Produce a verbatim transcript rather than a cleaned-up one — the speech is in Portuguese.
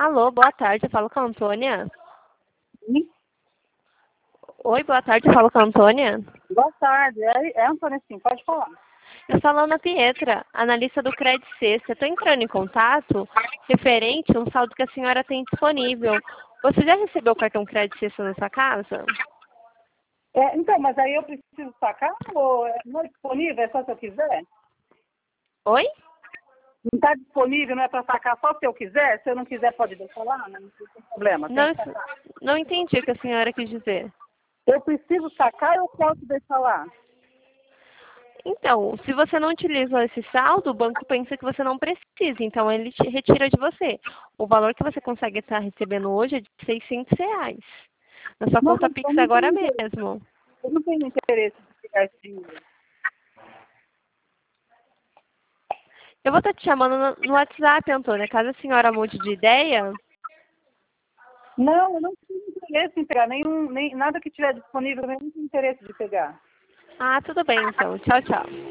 Alô, boa tarde, eu falo com a Antônia. Sim. Oi, boa tarde, eu falo com a Antônia. Boa tarde, é, é Antônia, sim, pode falar. Eu falo Ana Pietra, analista do Credit Sexta. Estou entrando em contato referente a um saldo que a senhora tem disponível. Você já recebeu o cartão Credit Sexta na sua casa? É, então, mas aí eu preciso sacar ou é- não é disponível, é só se eu quiser? Oi? Não está disponível, não é para sacar só se eu quiser? Se eu não quiser, pode deixar lá, né? Não tem problema, tem Não, que sacar. não entendi o que a senhora quis dizer. Eu preciso sacar ou eu posso deixar lá? Então, se você não utiliza esse saldo, o banco pensa que você não precisa, então ele te retira de você. O valor que você consegue estar recebendo hoje é de seiscentos reais. Na sua Não, conta mas eu Pix não agora tenho interesse, mesmo. eu não tenho interesse em pegar esse dinheiro. Eu vou estar te chamando no no WhatsApp, Antônia. Caso a senhora mude de ideia. Não, eu não tenho interesse em pegar, nenhum, nem, nada que tiver disponível, eu não tenho interesse de pegar. Ah, tudo bem então. Tchau, tchau.